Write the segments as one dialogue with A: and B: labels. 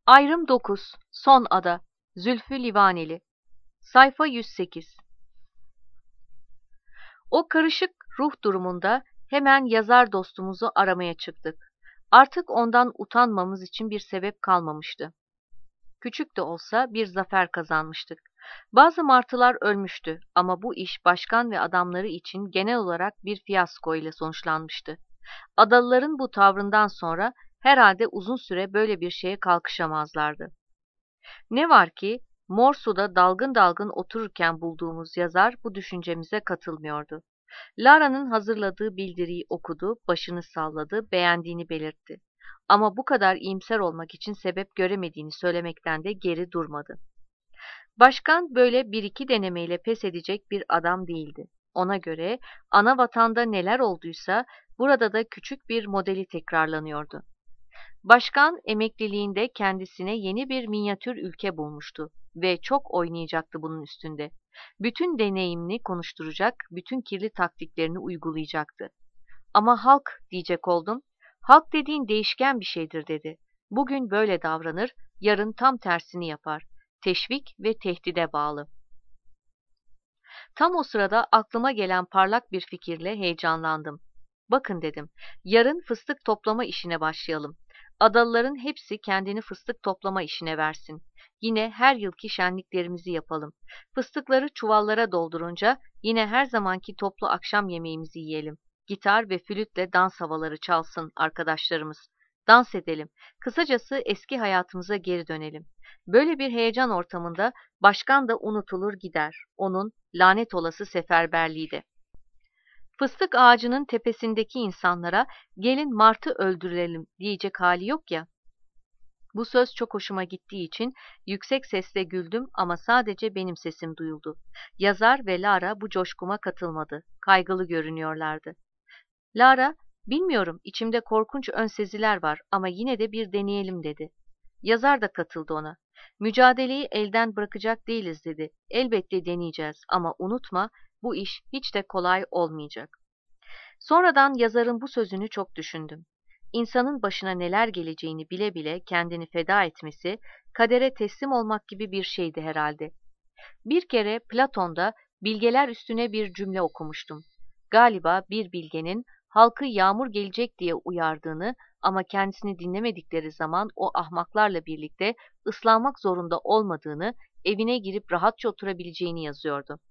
A: Ayrım 9. Son Ada. Zülfü Livaneli. Sayfa 108. O karışık ruh durumunda hemen yazar dostumuzu aramaya çıktık. Artık ondan utanmamız için bir sebep kalmamıştı. Küçük de olsa bir zafer kazanmıştık. Bazı martılar ölmüştü ama bu iş başkan ve adamları için genel olarak bir fiyasko ile sonuçlanmıştı. Adalıların bu tavrından sonra herhalde uzun süre böyle bir şeye kalkışamazlardı. Ne var ki Morsu'da dalgın dalgın otururken bulduğumuz yazar bu düşüncemize katılmıyordu. Lara'nın hazırladığı bildiriyi okudu, başını salladı, beğendiğini belirtti. Ama bu kadar iyimser olmak için sebep göremediğini söylemekten de geri durmadı. Başkan böyle bir iki denemeyle pes edecek bir adam değildi. Ona göre ana vatanda neler olduysa burada da küçük bir modeli tekrarlanıyordu. Başkan emekliliğinde kendisine yeni bir minyatür ülke bulmuştu ve çok oynayacaktı bunun üstünde. Bütün deneyimini konuşturacak, bütün kirli taktiklerini uygulayacaktı. Ama halk diyecek oldum. Halk dediğin değişken bir şeydir dedi. Bugün böyle davranır, yarın tam tersini yapar. Teşvik ve tehdide bağlı. Tam o sırada aklıma gelen parlak bir fikirle heyecanlandım. Bakın dedim, yarın fıstık toplama işine başlayalım. Adalıların hepsi kendini fıstık toplama işine versin. Yine her yılki şenliklerimizi yapalım. Fıstıkları çuvallara doldurunca yine her zamanki toplu akşam yemeğimizi yiyelim. Gitar ve flütle dans havaları çalsın arkadaşlarımız. Dans edelim. Kısacası eski hayatımıza geri dönelim. Böyle bir heyecan ortamında başkan da unutulur gider. Onun lanet olası seferberliği de. Fıstık ağacının tepesindeki insanlara gelin martı öldürelim diyecek hali yok ya. Bu söz çok hoşuma gittiği için yüksek sesle güldüm ama sadece benim sesim duyuldu. Yazar ve Lara bu coşkuma katılmadı. Kaygılı görünüyorlardı. Lara, bilmiyorum içimde korkunç önseziler var ama yine de bir deneyelim dedi. Yazar da katıldı ona. Mücadeleyi elden bırakacak değiliz dedi. Elbette deneyeceğiz ama unutma bu iş hiç de kolay olmayacak. Sonradan yazarın bu sözünü çok düşündüm. İnsanın başına neler geleceğini bile bile kendini feda etmesi, kadere teslim olmak gibi bir şeydi herhalde. Bir kere Platon'da bilgeler üstüne bir cümle okumuştum. Galiba bir bilgenin halkı yağmur gelecek diye uyardığını ama kendisini dinlemedikleri zaman o ahmaklarla birlikte ıslanmak zorunda olmadığını, evine girip rahatça oturabileceğini yazıyordu.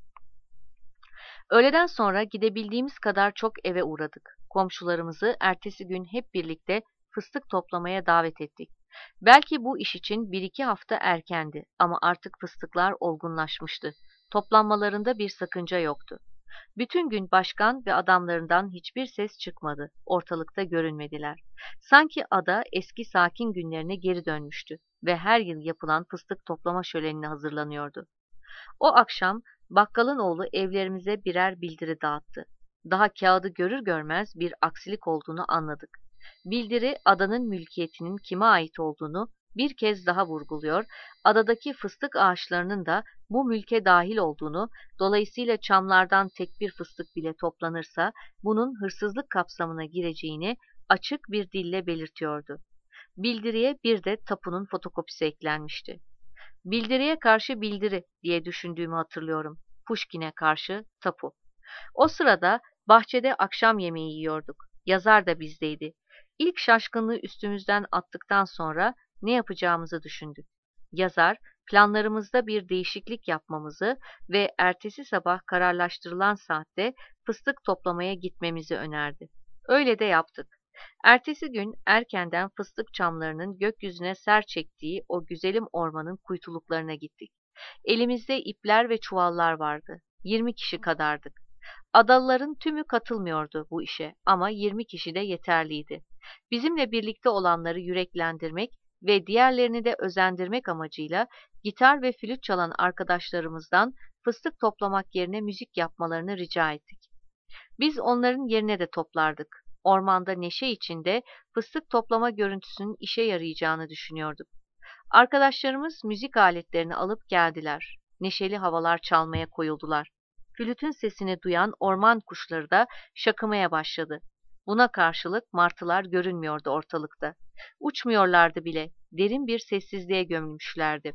A: Öğleden sonra gidebildiğimiz kadar çok eve uğradık. Komşularımızı ertesi gün hep birlikte fıstık toplamaya davet ettik. Belki bu iş için bir iki hafta erkendi ama artık fıstıklar olgunlaşmıştı. Toplanmalarında bir sakınca yoktu. Bütün gün başkan ve adamlarından hiçbir ses çıkmadı. Ortalıkta görünmediler. Sanki ada eski sakin günlerine geri dönmüştü ve her yıl yapılan fıstık toplama şölenine hazırlanıyordu. O akşam bakkalın oğlu evlerimize birer bildiri dağıttı. Daha kağıdı görür görmez bir aksilik olduğunu anladık. Bildiri adanın mülkiyetinin kime ait olduğunu bir kez daha vurguluyor, adadaki fıstık ağaçlarının da bu mülke dahil olduğunu, dolayısıyla çamlardan tek bir fıstık bile toplanırsa bunun hırsızlık kapsamına gireceğini açık bir dille belirtiyordu. Bildiriye bir de tapunun fotokopisi eklenmişti. Bildiriye karşı bildiri diye düşündüğümü hatırlıyorum. Pushkin'e karşı tapu. O sırada bahçede akşam yemeği yiyorduk. Yazar da bizdeydi. İlk şaşkınlığı üstümüzden attıktan sonra ne yapacağımızı düşündük. Yazar, planlarımızda bir değişiklik yapmamızı ve ertesi sabah kararlaştırılan saatte fıstık toplamaya gitmemizi önerdi. Öyle de yaptık. Ertesi gün erkenden fıstık çamlarının gökyüzüne ser çektiği o güzelim ormanın kuytuluklarına gittik. Elimizde ipler ve çuvallar vardı. 20 kişi kadardık. Adalıların tümü katılmıyordu bu işe ama 20 kişi de yeterliydi. Bizimle birlikte olanları yüreklendirmek ve diğerlerini de özendirmek amacıyla gitar ve flüt çalan arkadaşlarımızdan fıstık toplamak yerine müzik yapmalarını rica ettik. Biz onların yerine de toplardık. Ormanda neşe içinde fıstık toplama görüntüsünün işe yarayacağını düşünüyorduk. Arkadaşlarımız müzik aletlerini alıp geldiler. Neşeli havalar çalmaya koyuldular. Flütün sesini duyan orman kuşları da şakımaya başladı. Buna karşılık martılar görünmüyordu ortalıkta. Uçmuyorlardı bile, derin bir sessizliğe gömülmüşlerdi.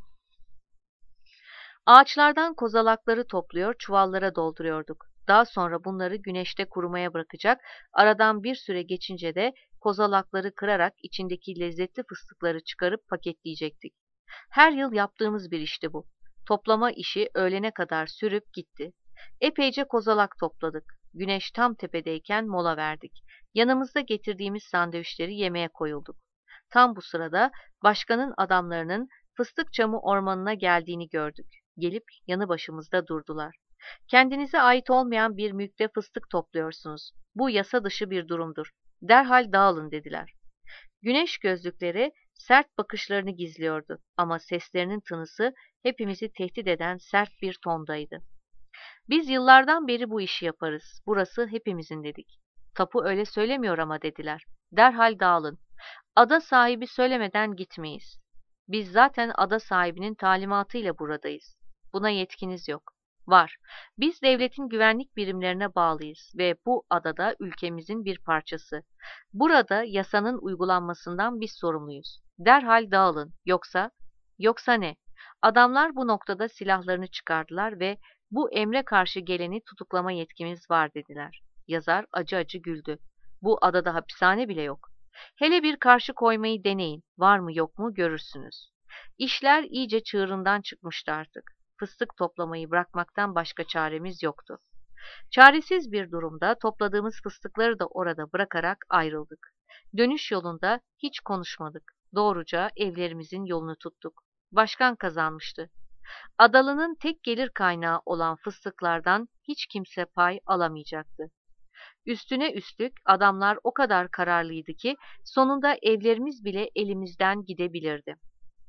A: Ağaçlardan kozalakları topluyor, çuvallara dolduruyorduk. Daha sonra bunları güneşte kurumaya bırakacak, aradan bir süre geçince de kozalakları kırarak içindeki lezzetli fıstıkları çıkarıp paketleyecektik. Her yıl yaptığımız bir işti bu. Toplama işi öğlene kadar sürüp gitti. Epeyce kozalak topladık. Güneş tam tepedeyken mola verdik. Yanımızda getirdiğimiz sandviçleri yemeye koyulduk. Tam bu sırada başkanın adamlarının Fıstıkçamı ormanına geldiğini gördük. Gelip yanı başımızda durdular. Kendinize ait olmayan bir mülkte fıstık topluyorsunuz. Bu yasa dışı bir durumdur. Derhal dağılın dediler. Güneş gözlükleri sert bakışlarını gizliyordu ama seslerinin tınısı hepimizi tehdit eden sert bir tondaydı. Biz yıllardan beri bu işi yaparız. Burası hepimizin dedik. Tapu öyle söylemiyor ama dediler. Derhal dağılın. Ada sahibi söylemeden gitmeyiz. Biz zaten ada sahibinin talimatıyla buradayız. Buna yetkiniz yok. Var. Biz devletin güvenlik birimlerine bağlıyız ve bu adada ülkemizin bir parçası. Burada yasanın uygulanmasından biz sorumluyuz. Derhal dağılın. Yoksa ne? Adamlar bu noktada silahlarını çıkardılar ve bu emre karşı geleni tutuklama yetkimiz var dediler. Yazar acı acı güldü. Bu adada hapishane bile yok. Hele bir karşı koymayı deneyin. Var mı yok mu görürsünüz. İşler iyice çığırından çıkmıştı artık. Fıstık toplamayı bırakmaktan başka çaremiz yoktu. Çaresiz bir durumda topladığımız fıstıkları da orada bırakarak ayrıldık. Dönüş yolunda hiç konuşmadık. Doğruca evlerimizin yolunu tuttuk. Başkan kazanmıştı. Adalı'nın tek gelir kaynağı olan fıstıklardan hiç kimse pay alamayacaktı. Üstüne üstlük adamlar o kadar kararlıydı ki sonunda evlerimiz bile elimizden gidebilirdi.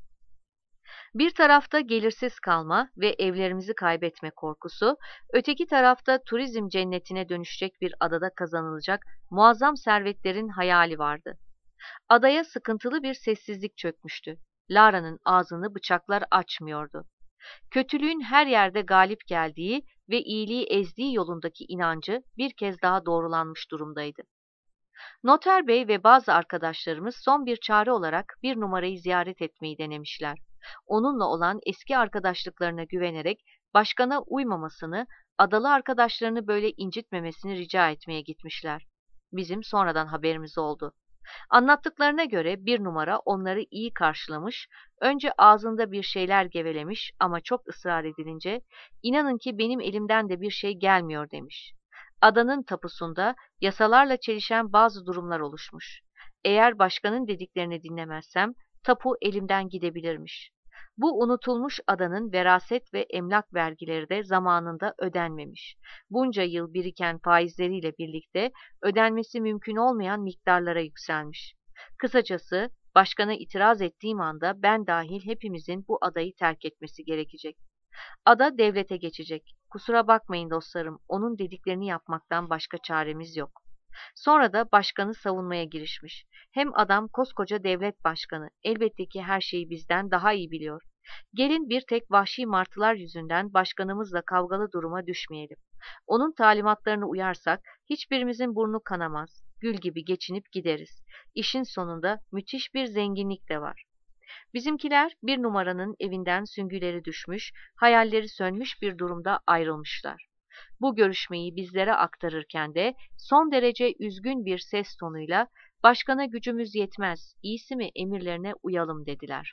A: Bir tarafta gelirsiz kalma ve evlerimizi kaybetme korkusu, öteki tarafta turizm cennetine dönüşecek bir adada kazanılacak muazzam servetlerin hayali vardı. Adaya sıkıntılı bir sessizlik çökmüştü. Lara'nın ağzını bıçaklar açmıyordu. Kötülüğün her yerde galip geldiği ve iyiliği ezdiği yolundaki inancı bir kez daha doğrulanmış durumdaydı. Noter Bey ve bazı arkadaşlarımız son bir çare olarak bir numarayı ziyaret etmeyi denemişler. Onunla olan eski arkadaşlıklarına güvenerek başkana uymamasını, adalı arkadaşlarını böyle incitmemesini rica etmeye gitmişler. Bizim sonradan haberimiz oldu. Anlattıklarına göre bir numara onları iyi karşılamış, önce ağzında bir şeyler gevelemiş ama çok ısrar edilince, inanın ki benim elimden de bir şey gelmiyor demiş. Adanın tapusunda yasalarla çelişen bazı durumlar oluşmuş. Eğer başkanın dediklerini dinlemezsem, tapu elimden gidebilirmiş. Bu unutulmuş adanın veraset ve emlak vergileri de zamanında ödenmemiş. Bunca yıl biriken faizleriyle birlikte ödenmesi mümkün olmayan miktarlara yükselmiş. Kısacası başkana itiraz ettiğim anda ben dahil hepimizin bu adayı terk etmesi gerekecek. Ada devlete geçecek. Kusura bakmayın dostlarım, onun dediklerini yapmaktan başka çaremiz yok. Sonra da başkanı savunmaya girişmiş. Hem adam koskoca devlet başkanı, elbette ki her şeyi bizden daha iyi biliyor. Gelin bir tek vahşi martılar yüzünden başkanımızla kavgalı duruma düşmeyelim. Onun talimatlarına uyarsak hiçbirimizin burnu kanamaz, gül gibi geçinip gideriz. İşin sonunda müthiş bir zenginlik de var. Bizimkiler bir numaranın evinden süngüleri düşmüş, hayalleri sönmüş bir durumda ayrılmışlar. Bu görüşmeyi bizlere aktarırken de son derece üzgün bir ses tonuyla "Başkana gücümüz yetmez, iyisi mi emirlerine uyalım" dediler.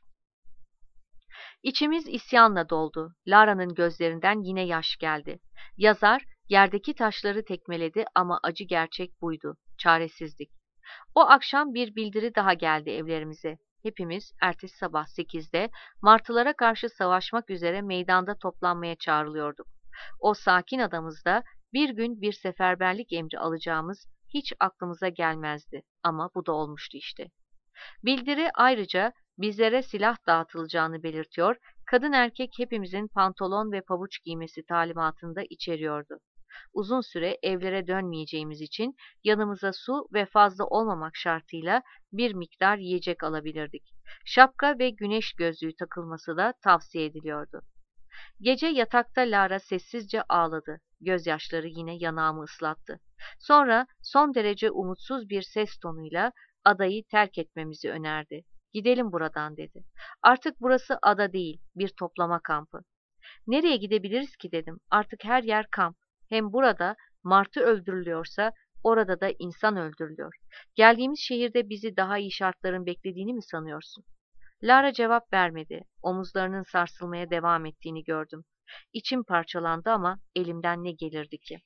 A: İçimiz isyanla doldu. Lara'nın gözlerinden yine yaş geldi. Yazar yerdeki taşları tekmeledi ama acı gerçek buydu. Çaresizlik. O akşam bir bildiri daha geldi evlerimize. Hepimiz ertesi sabah 8'de martılara karşı savaşmak üzere meydanda toplanmaya çağrılıyorduk. O sakin adamızda bir gün bir seferberlik emri alacağımız hiç aklımıza gelmezdi ama bu da olmuştu işte. Bildiri ayrıca bizlere silah dağıtılacağını belirtiyor, kadın erkek hepimizin pantolon ve pabuç giymesi talimatını da içeriyordu. Uzun süre evlere dönmeyeceğimiz için yanımıza su ve fazla olmamak şartıyla bir miktar yiyecek alabilirdik. Şapka ve güneş gözlüğü takılması da tavsiye ediliyordu. Gece yatakta Lara sessizce ağladı. Gözyaşları yine yanağımı ıslattı. Sonra son derece umutsuz bir ses tonuyla adayı terk etmemizi önerdi. Gidelim buradan dedi. Artık burası ada değil, bir toplama kampı. Nereye gidebiliriz ki dedim. Artık her yer kamp. Hem burada martı öldürülüyorsa orada da insan öldürülüyor. Geldiğimiz şehirde bizi daha iyi şartların beklediğini mi sanıyorsun? Lara cevap vermedi. Omuzlarının sarsılmaya devam ettiğini gördüm. İçim parçalandı ama elimden ne gelirdi ki?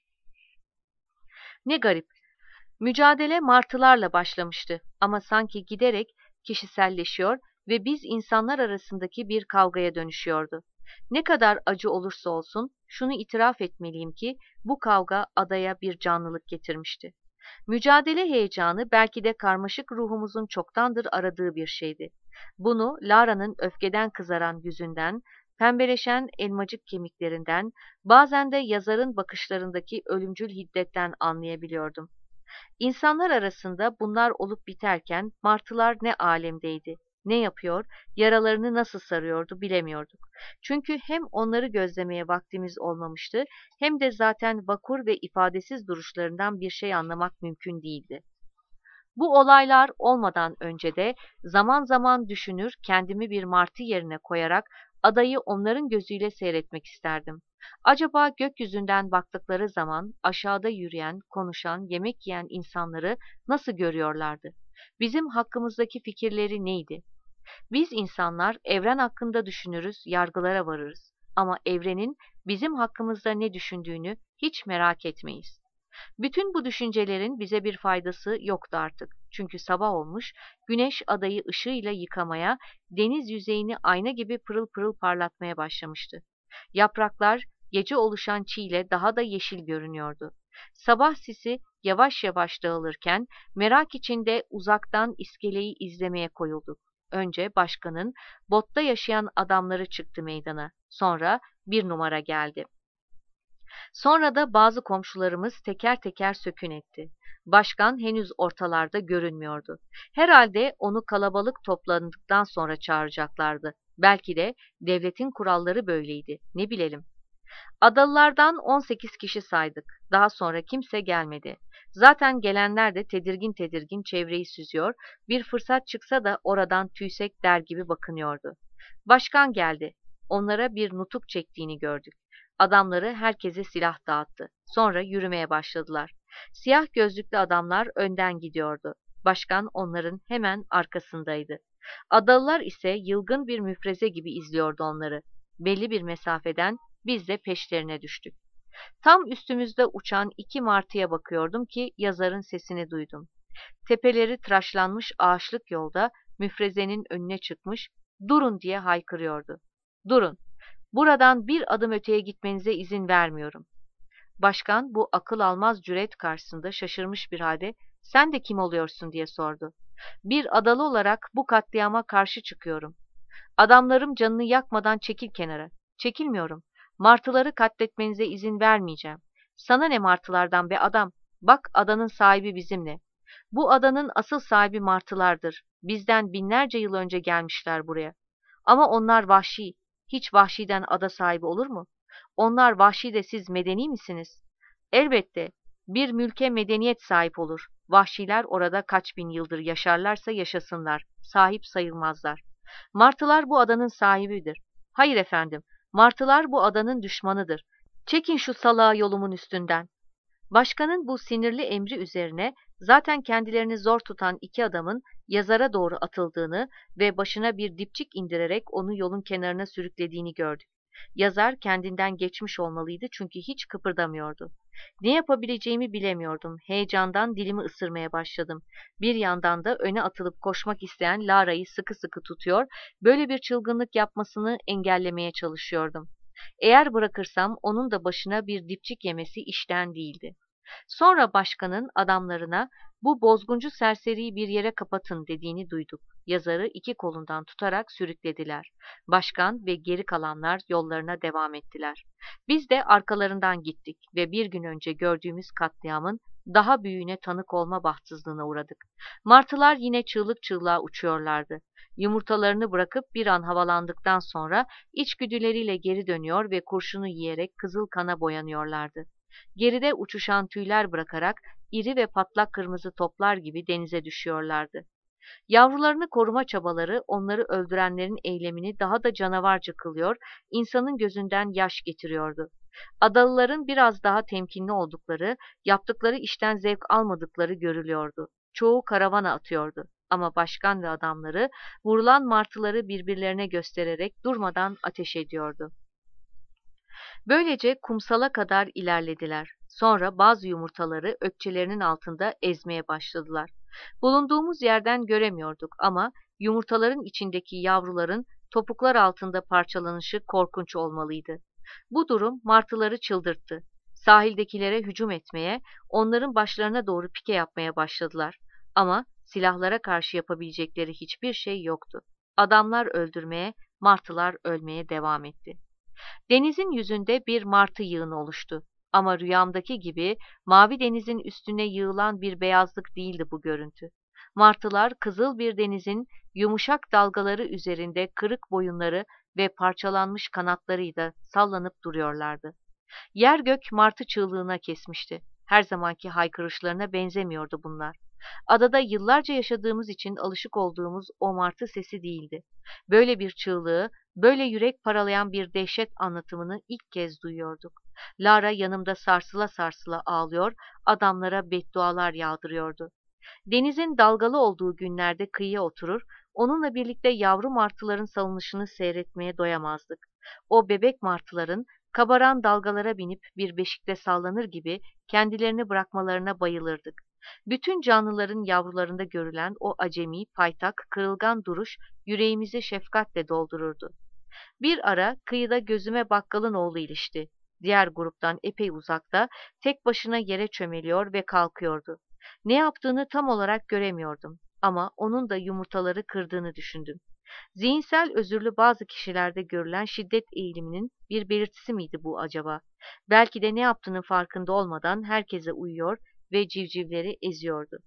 A: Ne garip. Mücadele martılarla başlamıştı ama sanki giderek kişiselleşiyor ve biz insanlar arasındaki bir kavgaya dönüşüyordu. Ne kadar acı olursa olsun şunu itiraf etmeliyim ki bu kavga adaya bir canlılık getirmişti. Mücadele heyecanı belki de karmaşık ruhumuzun çoktandır aradığı bir şeydi. Bunu Lara'nın öfkeden kızaran yüzünden, pembeleşen elmacık kemiklerinden, bazen de yazarın bakışlarındaki ölümcül hiddetten anlayabiliyordum. İnsanlar arasında bunlar olup biterken martılar ne alemdeydi, ne yapıyor, yaralarını nasıl sarıyordu bilemiyorduk. Çünkü hem onları gözlemeye vaktimiz olmamıştı, hem de zaten vakur ve ifadesiz duruşlarından bir şey anlamak mümkün değildi. Bu olaylar olmadan önce de zaman zaman düşünür, kendimi bir martı yerine koyarak adayı onların gözüyle seyretmek isterdim. Acaba gökyüzünden baktıkları zaman aşağıda yürüyen, konuşan, yemek yiyen insanları nasıl görüyorlardı? Bizim hakkımızdaki fikirleri neydi? Biz insanlar evren hakkında düşünürüz, yargılara varırız. Ama evrenin bizim hakkımızda ne düşündüğünü hiç merak etmeyiz. Bütün bu düşüncelerin bize bir faydası yoktu artık. Çünkü sabah olmuş, güneş adayı ışığıyla yıkamaya, deniz yüzeyini ayna gibi pırıl pırıl parlatmaya başlamıştı. Yapraklar gece oluşan çiğle daha da yeşil görünüyordu. Sabah sisi yavaş yavaş dağılırken merak içinde uzaktan iskeleyi izlemeye koyulduk. Önce başkanın botta yaşayan adamları çıktı meydana. Sonra bir numara geldi. Sonra da bazı komşularımız teker teker sökün etti. Başkan henüz ortalarda görünmüyordu. Herhalde onu kalabalık toplandıktan sonra çağıracaklardı. Belki de devletin kuralları böyleydi. Ne bilelim. Adalılardan 18 kişi saydık. Daha sonra kimse gelmedi. Zaten gelenler de tedirgin tedirgin çevreyi süzüyor, bir fırsat çıksa da oradan tüysek der gibi bakınıyordu. Başkan geldi. Onlara bir nutuk çektiğini gördük. Adamları herkese silah dağıttı. Sonra yürümeye başladılar. Siyah gözlüklü adamlar önden gidiyordu. Başkan onların hemen arkasındaydı. Adalılar ise yılgın bir müfreze gibi izliyordu onları. Belli bir mesafeden biz de peşlerine düştük. Tam üstümüzde uçan iki martıya bakıyordum ki yazarın sesini duydum. Tepeleri tıraşlanmış ağaçlık yolda müfrezenin önüne çıkmış, durun diye haykırıyordu. Durun, buradan bir adım öteye gitmenize izin vermiyorum. Başkan bu akıl almaz cüret karşısında şaşırmış bir halde sen de kim oluyorsun diye sordu. Bir adalı olarak bu katliama karşı çıkıyorum. Adamlarım canını yakmadan çekil kenara. Çekilmiyorum. Martıları katletmenize izin vermeyeceğim. Sana ne martılardan be adam? Bak adanın sahibi bizimle. Bu adanın asıl sahibi martılardır. Bizden binlerce yıl önce gelmişler buraya. Ama onlar vahşi. Hiç vahşiden ada sahibi olur mu? Onlar vahşi de siz medeni misiniz? Elbette. Bir mülke medeniyet sahip olur. Vahşiler orada kaç bin yıldır yaşarlarsa yaşasınlar. Sahip sayılmazlar. Martılar bu adanın sahibidir. Hayır efendim, martılar bu adanın düşmanıdır. Çekin şu salağı yolumun üstünden. Başkanın bu sinirli emri üzerine zaten kendilerini zor tutan iki adamın yazara doğru atıldığını ve başına bir dipçik indirerek onu yolun kenarına sürüklediğini gördük. Yazar kendinden geçmiş olmalıydı çünkü hiç kıpırdamıyordu. Ne yapabileceğimi bilemiyordum. Heyecandan dilimi ısırmaya başladım. Bir yandan da öne atılıp koşmak isteyen Lara'yı sıkı sıkı tutuyor, böyle bir çılgınlık yapmasını engellemeye çalışıyordum. Eğer bırakırsam onun da başına bir dipçik yemesi işten değildi. Sonra başkanın adamlarına bu bozguncu serseriyi bir yere kapatın dediğini duyduk. Yazarı iki kolundan tutarak sürüklediler. Başkan ve geri kalanlar yollarına devam ettiler. Biz de arkalarından gittik ve bir gün önce gördüğümüz katliamın daha büyüğüne tanık olma bahtsızlığına uğradık. Martılar yine çığlık çığlığa uçuyorlardı. Yumurtalarını bırakıp bir an havalandıktan sonra içgüdüleriyle geri dönüyor ve kurşunu yiyerek kızıl kana boyanıyorlardı. Geride uçuşan tüyler bırakarak iri ve patlak kırmızı toplar gibi denize düşüyorlardı. Yavrularını koruma çabaları onları öldürenlerin eylemini daha da canavarca kılıyor, insanın gözünden yaş getiriyordu. Adalıların biraz daha temkinli oldukları, yaptıkları işten zevk almadıkları görülüyordu. Çoğu karavana atıyordu. Ama başkan ve adamları vurulan martıları birbirlerine göstererek durmadan ateş ediyordu. Böylece kumsala kadar ilerlediler. Sonra bazı yumurtaları ökçelerinin altında ezmeye başladılar. Bulunduğumuz yerden göremiyorduk ama yumurtaların içindeki yavruların topuklar altında parçalanışı korkunç olmalıydı. Bu durum martıları çıldırttı. Sahildekilere hücum etmeye, onların başlarına doğru pike yapmaya başladılar. Ama silahlara karşı yapabilecekleri hiçbir şey yoktu. Adamlar öldürmeye, martılar ölmeye devam etti. Denizin yüzünde bir martı yığını oluştu. Ama rüyamdaki gibi mavi denizin üstüne yığılan bir beyazlık değildi bu görüntü. Martılar kızıl bir denizin yumuşak dalgaları üzerinde kırık boyunları ve parçalanmış kanatlarıyla sallanıp duruyorlardı. Yer gök martı çığlığına kesmişti. Her zamanki haykırışlarına benzemiyordu bunlar. Adada yıllarca yaşadığımız için alışık olduğumuz o martı sesi değildi. Böyle bir çığlığı, böyle yürek paralayan bir dehşet anlatımını ilk kez duyuyorduk. Lara yanımda sarsıla sarsıla ağlıyor, adamlara beddualar yağdırıyordu. Denizin dalgalı olduğu günlerde kıyıya oturur, onunla birlikte yavru martıların salınışını seyretmeye doyamazdık. O bebek martıların kabaran dalgalara binip bir beşikte sallanır gibi kendilerini bırakmalarına bayılırdık. Bütün canlıların yavrularında görülen o acemi, paytak, kırılgan duruş yüreğimizi şefkatle doldururdu. Bir ara kıyıda gözüme bakkalın oğlu ilişti. Diğer gruptan epey uzakta, tek başına yere çömeliyor ve kalkıyordu. Ne yaptığını tam olarak göremiyordum ama onun da yumurtaları kırdığını düşündüm. Zihinsel özürlü bazı kişilerde görülen şiddet eğiliminin bir belirtisi miydi bu acaba? Belki de ne yaptığının farkında olmadan herkese uyuyor ve civcivleri eziyordu.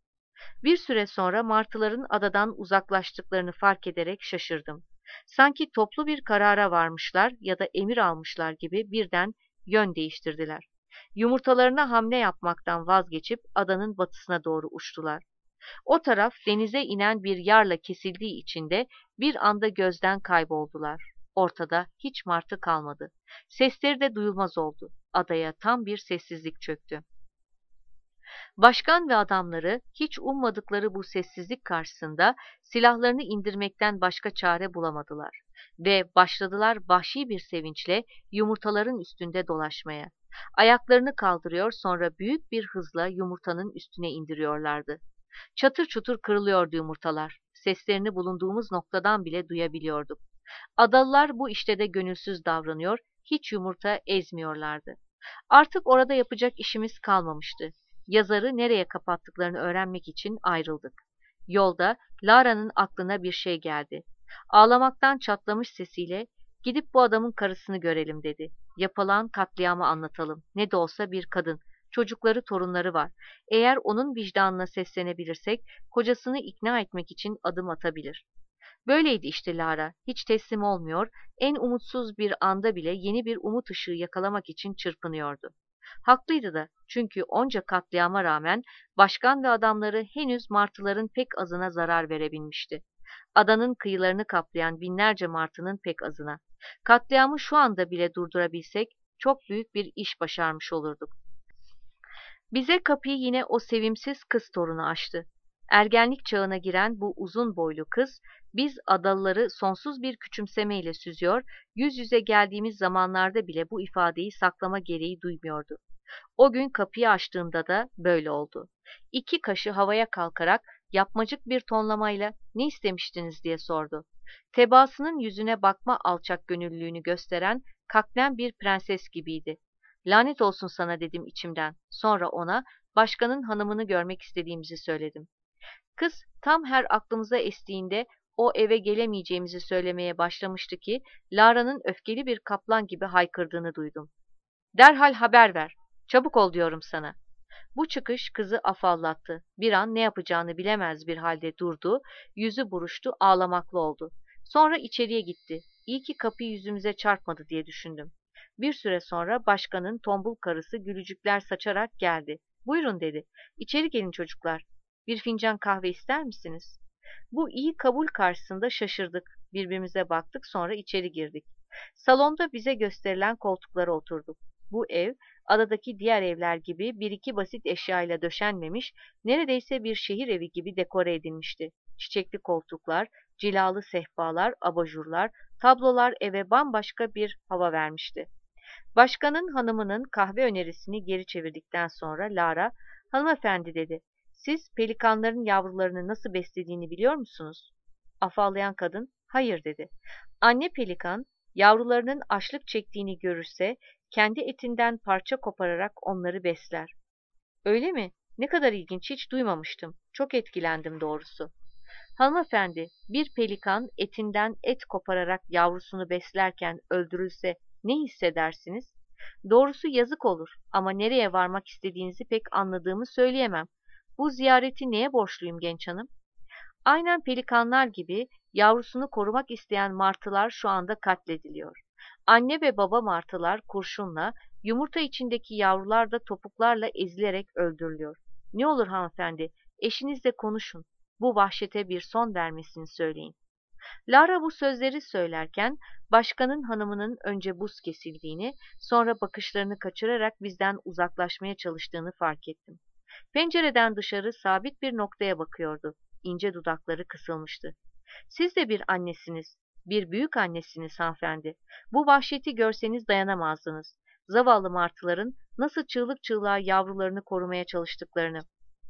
A: Bir süre sonra martıların adadan uzaklaştıklarını fark ederek şaşırdım. Sanki toplu bir karara varmışlar ya da emir almışlar gibi birden yön değiştirdiler. Yumurtalarına hamle yapmaktan vazgeçip adanın batısına doğru uçtular. O taraf denize inen bir yarla kesildiği için de bir anda gözden kayboldular. Ortada hiç martı kalmadı. Sesleri de duyulmaz oldu. Adaya tam bir sessizlik çöktü. Başkan ve adamları hiç ummadıkları bu sessizlik karşısında silahlarını indirmekten başka çare bulamadılar ve başladılar vahşi bir sevinçle yumurtaların üstünde dolaşmaya. Ayaklarını kaldırıyor sonra büyük bir hızla yumurtanın üstüne indiriyorlardı. Çatır çutur kırılıyordu yumurtalar. Seslerini bulunduğumuz noktadan bile duyabiliyorduk. Adalılar bu işte de gönülsüz davranıyor, hiç yumurta ezmiyorlardı. Artık orada yapacak işimiz kalmamıştı. Yazarı nereye kapattıklarını öğrenmek için ayrıldık. Yolda Lara'nın aklına bir şey geldi. Ağlamaktan çatlamış sesiyle gidip bu adamın karısını görelim dedi. Yapılan katliamı anlatalım. Ne de olsa bir kadın. Çocukları, torunları var. Eğer onun vicdanına seslenebilirsek kocasını ikna etmek için adım atabilir. Böyleydi işte Lara. Hiç teslim olmuyor, en umutsuz bir anda bile yeni bir umut ışığı yakalamak için çırpınıyordu. Haklıydı da çünkü onca katliama rağmen başkan ve adamları henüz martıların pek azına zarar verebilmişti. Adanın kıyılarını kaplayan binlerce martının pek azına. Katliamı şu anda bile durdurabilsek çok büyük bir iş başarmış olurduk. Bize kapıyı yine o sevimsiz kız torunu açtı. Ergenlik çağına giren bu uzun boylu kız, biz adalıları sonsuz bir küçümsemeyle süzüyor, yüz yüze geldiğimiz zamanlarda bile bu ifadeyi saklama gereği duymuyordu. O gün kapıyı açtığımda da böyle oldu. İki kaşı havaya kalkarak yapmacık bir tonlamayla ne istemiştiniz diye sordu. Tebaasının yüzüne bakma alçak gönüllülüğünü gösteren kaklen bir prenses gibiydi. Lanet olsun sana dedim içimden. Sonra ona başkanın hanımını görmek istediğimizi söyledim. Kız tam her aklımıza estiğinde o eve gelemeyeceğimizi söylemeye başlamıştı ki Lara'nın öfkeli bir kaplan gibi haykırdığını duydum. Derhal haber ver. Çabuk ol diyorum sana. Bu çıkış kızı afallattı. Bir an ne yapacağını bilemez bir halde durdu, yüzü buruştu, ağlamaklı oldu. Sonra içeriye gitti. İyi ki kapı yüzümüze çarpmadı diye düşündüm. Bir süre sonra başkanın tombul karısı gülücükler saçarak geldi. Buyurun dedi. İçeri gelin çocuklar. Bir fincan kahve ister misiniz? Bu iyi kabul karşısında şaşırdık. Birbirimize baktık, sonra içeri girdik. Salonda bize gösterilen koltuklara oturduk. Bu ev, adadaki diğer evler gibi bir iki basit eşyayla döşenmemiş, neredeyse bir şehir evi gibi dekore edilmişti. Çiçekli koltuklar, cilalı sehpalar, abajurlar, tablolar eve bambaşka bir hava vermişti. Başkanın hanımının kahve önerisini geri çevirdikten sonra Lara, "Hanımefendi," dedi, "siz pelikanların yavrularını nasıl beslediğini biliyor musunuz?" Afallayan kadın, "Hayır," dedi. Anne pelikan, yavrularının açlık çektiğini görürse, kendi etinden parça kopararak onları besler. Öyle mi? Ne kadar ilginç, hiç duymamıştım. Çok etkilendim doğrusu. Hanımefendi, bir pelikan etinden et kopararak yavrusunu beslerken öldürülse ne hissedersiniz? Doğrusu yazık olur ama nereye varmak istediğinizi pek anladığımı söyleyemem. Bu ziyareti neye borçluyum genç hanım? Aynen pelikanlar gibi yavrusunu korumak isteyen martılar şu anda katlediliyor. Anne ve baba martılar kurşunla, yumurta içindeki yavrular da topuklarla ezilerek öldürülüyor. Ne olur hanımefendi, eşinizle konuşun. Bu vahşete bir son vermesini söyleyin. Lara bu sözleri söylerken başkanın hanımının önce buz kesildiğini, sonra bakışlarını kaçırarak bizden uzaklaşmaya çalıştığını fark ettim. Pencereden dışarı sabit bir noktaya bakıyordu. İnce dudakları kısılmıştı. Siz de bir annesiniz, bir büyük annesiniz hanımefendi. Bu vahşeti görseniz dayanamazdınız. Zavallı martıların nasıl çığlık çığlığa yavrularını korumaya çalıştıklarını.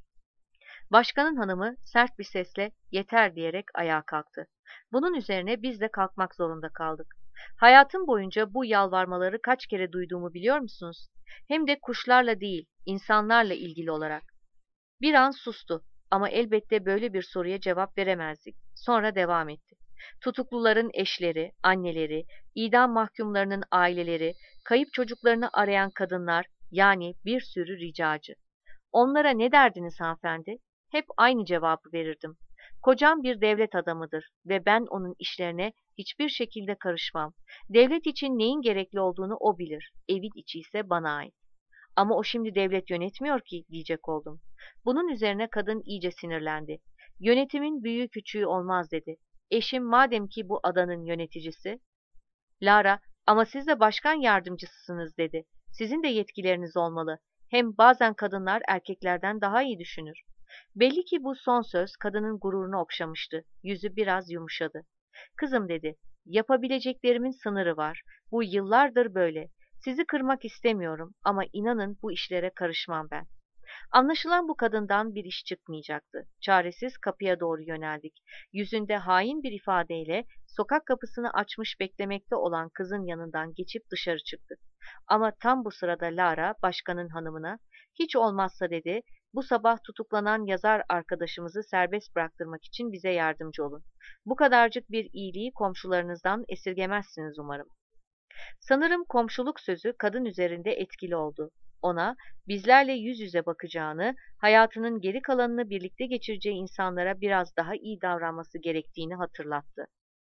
A: Başkanın hanımı sert bir sesle yeter diyerek ayağa kalktı. Bunun üzerine biz de kalkmak zorunda kaldık. Hayatım boyunca bu yalvarmaları kaç kere duyduğumu biliyor musunuz? Hem de kuşlarla değil, insanlarla ilgili olarak. Bir an sustu ama elbette böyle bir soruya cevap veremezdik. Sonra devam etti. Tutukluların eşleri, anneleri, idam mahkumlarının aileleri, kayıp çocuklarını arayan kadınlar, yani bir sürü ricacı. Onlara ne derdiniz hanımefendi? Hep aynı cevabı verirdim. Kocam bir devlet adamıdır ve ben onun işlerine hiçbir şekilde karışmam. Devlet için neyin gerekli olduğunu o bilir. Evin içi ise bana ait. Ama o şimdi devlet yönetmiyor ki, diyecek oldum. Bunun üzerine kadın iyice sinirlendi. Yönetimin büyüğü küçüğü olmaz, dedi. Eşim madem ki bu adanın yöneticisi. Lara, ama siz de başkan yardımcısısınız, dedi. Sizin de yetkileriniz olmalı. Hem bazen kadınlar erkeklerden daha iyi düşünür. Belli ki bu son söz kadının gururunu okşamıştı. Yüzü biraz yumuşadı. Kızım, dedi, yapabileceklerimin sınırı var. Bu yıllardır böyle. Sizi kırmak istemiyorum ama inanın bu işlere karışmam ben. Anlaşılan bu kadından bir iş çıkmayacaktı. Çaresiz kapıya doğru yöneldik. Yüzünde hain bir ifadeyle sokak kapısını açmış beklemekte olan kızın yanından geçip dışarı çıktık. Ama tam bu sırada Lara, başkanın hanımına, hiç olmazsa, dedi, bu sabah tutuklanan yazar arkadaşımızı serbest bıraktırmak için bize yardımcı olun. Bu kadarcık bir iyiliği komşularınızdan esirgemezsiniz umarım. Sanırım komşuluk sözü kadın üzerinde etkili oldu. Ona bizlerle yüz yüze bakacağını, hayatının geri kalanını birlikte geçireceği insanlara biraz daha iyi davranması gerektiğini hatırlattı.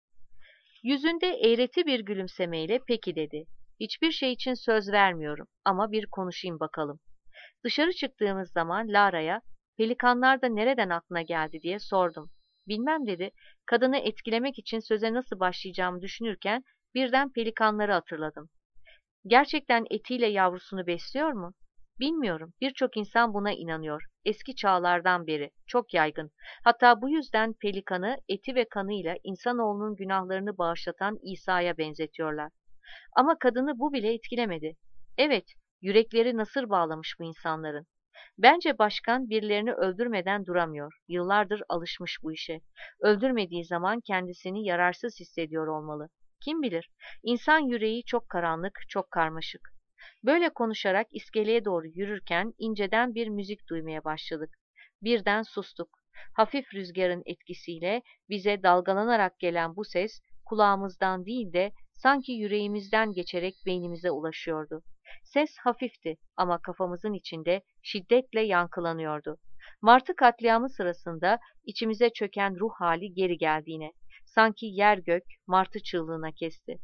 A: Yüzünde eğreti bir gülümsemeyle peki, dedi. Hiçbir şey için söz vermiyorum ama bir konuşayım bakalım. Dışarı çıktığımız zaman Lara'ya pelikanlar da nereden aklına geldi diye sordum. Bilmem, dedi. Kadını etkilemek için söze nasıl başlayacağımı düşünürken birden pelikanları hatırladım. Gerçekten etiyle yavrusunu besliyor mu? Bilmiyorum. Birçok insan buna inanıyor. Eski çağlardan beri. Çok yaygın. Hatta bu yüzden pelikanı eti ve kanıyla insanoğlunun günahlarını bağışlatan İsa'ya benzetiyorlar. Ama kadını bu bile etkilemedi. Evet, yürekleri nasır bağlamış bu insanların. Bence başkan birilerini öldürmeden duramıyor. Yıllardır alışmış bu işe. Öldürmediği zaman kendisini yararsız hissediyor olmalı. Kim bilir, insan yüreği çok karanlık, çok karmaşık. Böyle konuşarak iskeleye doğru yürürken inceden bir müzik duymaya başladık. Birden sustuk. Hafif rüzgarın etkisiyle bize dalgalanarak gelen bu ses kulağımızdan değil de sanki yüreğimizden geçerek beynimize ulaşıyordu. Ses hafifti ama kafamızın içinde şiddetle yankılanıyordu. Martı katliamı sırasında içimize çöken ruh hali geri geldi yine. Sanki yer gök martı çığlığına kesti.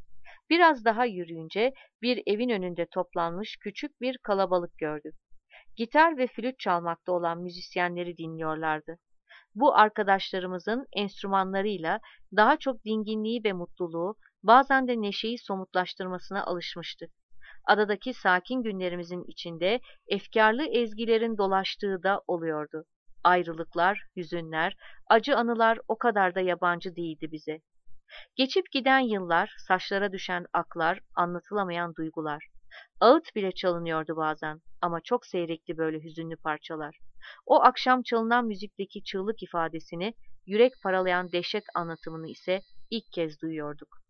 A: Biraz daha yürüyünce bir evin önünde toplanmış küçük bir kalabalık gördük. Gitar ve flüt çalmakta olan müzisyenleri dinliyorlardı. Bu arkadaşlarımızın enstrümanlarıyla daha çok dinginliği ve mutluluğu, bazen de neşeyi somutlaştırmasına alışmıştık. Adadaki sakin günlerimizin içinde efkarlı ezgilerin dolaştığı da oluyordu. Ayrılıklar, hüzünler, acı anılar o kadar da yabancı değildi bize. Geçip giden yıllar, saçlara düşen aklar, anlatılamayan duygular. Ağıt bile çalınıyordu bazen ama çok seyrekti böyle hüzünlü parçalar. O akşam çalınan müzikteki çığlık ifadesini, yürek paralayan dehşet anlatımını ise ilk kez duyuyorduk.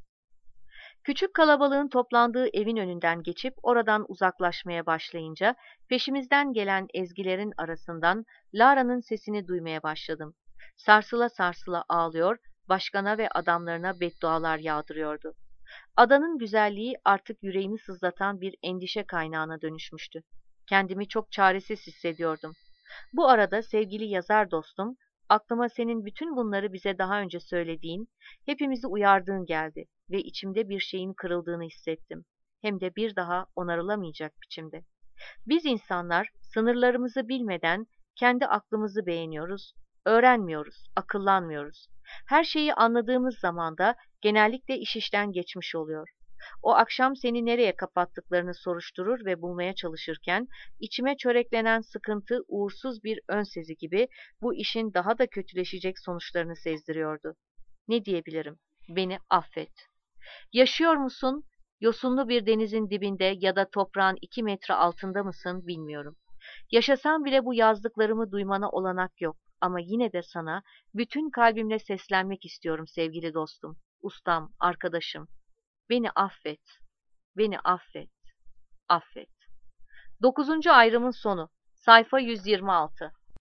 A: Küçük kalabalığın toplandığı evin önünden geçip oradan uzaklaşmaya başlayınca peşimizden gelen ezgilerin arasından Lara'nın sesini duymaya başladım. Sarsıla sarsıla ağlıyor, başkana ve adamlarına beddualar yağdırıyordu. Adanın güzelliği artık yüreğimi sızlatan bir endişe kaynağına dönüşmüştü. Kendimi çok çaresiz hissediyordum. Bu arada sevgili yazar dostum, aklıma senin bütün bunları bize daha önce söylediğin, hepimizi uyardığın geldi ve içimde bir şeyin kırıldığını hissettim. Hem de bir daha onarılamayacak biçimde. Biz insanlar sınırlarımızı bilmeden kendi aklımızı beğeniyoruz, öğrenmiyoruz, akıllanmıyoruz. Her şeyi anladığımız zaman da genellikle iş işten geçmiş oluyor. O akşam seni nereye kapattıklarını soruşturur ve bulmaya çalışırken içime çöreklenen sıkıntı uğursuz bir ön sezi gibi bu işin daha da kötüleşecek sonuçlarını sezdiriyordu. Ne diyebilirim? Beni affet. Yaşıyor musun? Yosunlu bir denizin dibinde ya da toprağın 2 metre altında mısın bilmiyorum. Yaşasam bile bu yazdıklarımı duymana olanak yok. Ama yine de sana bütün kalbimle seslenmek istiyorum sevgili dostum, ustam, arkadaşım. Beni affet, beni affet, affet. 9. ayrımın sonu. Sayfa 126.